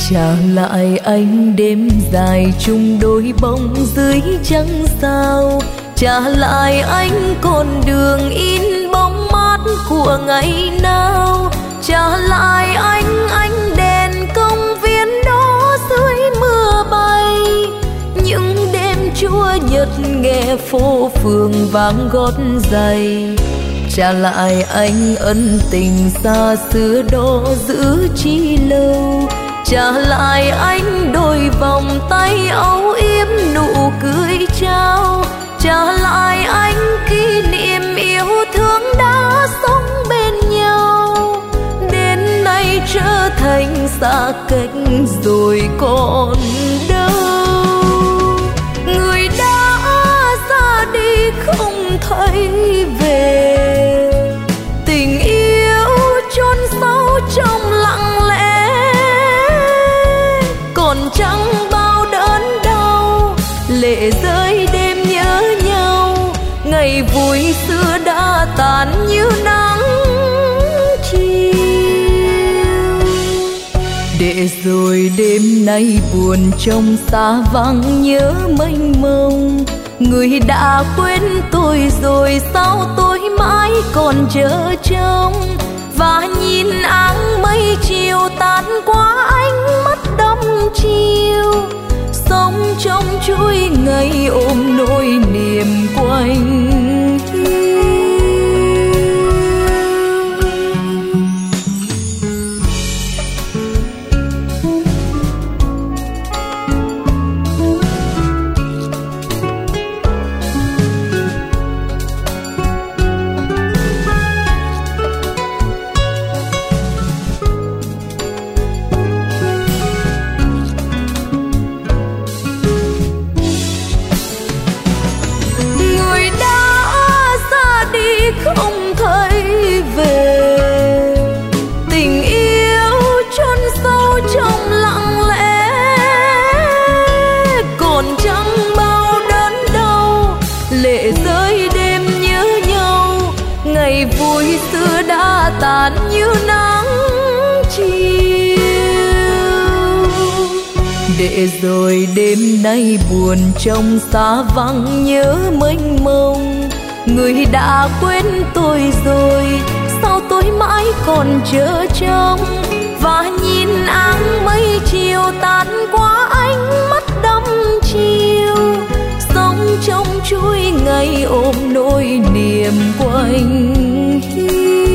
Trả lại anh đêm dài chung đôi bóng dưới trăng sao, trả lại anh con đường in bóng mát của ngày nào, trả lại anh đèn công viên đó dưới mưa bay, những đêm chúa nhật nghe phố phường vang gót giày. Trả lại anh ân tình xa xưa đó giữ chi lâu, trả lại anh đôi vòng tay âu yếm nụ cười trao, trả lại anh kỷ niệm yêu thương đã sống bên nhau. Đến nay trở thành xa cách rồi còn đâu, người đã ra đi không thấy về, tình yêu chôn sâu trong lặng lẽ, còn chẳng bao đớn đau lệ rơi đêm nhớ nhau, ngày vui xưa đã tàn như nắng chiều. Để rồi đêm nay buồn trong xa vắng nhớ mênh mông, người đã quên tôi rồi sao tôi mãi còn chờ trông, và nhìn áng mây chiều tan qua ánh mắt đăm chiều, sống trong chuỗi ngày ôm nỗi niềm quanh hiu. Không thấy về, tình yêu chôn sâu trong lặng lẽ, còn chẳng bao đớn đau lệ rơi đêm nhớ nhau, ngày vui xưa đã tàn như nắng chiều. Để rồi đêm nay buồn trong xa vắng nhớ mênh mông, người đã quên tôi rồi sao tôi mãi còn chờ trông, và nhìn áng mây chiều tan qua ánh mắt đăm chiều, sống trong chuỗi ngày ôm nỗi niềm quanh hiu.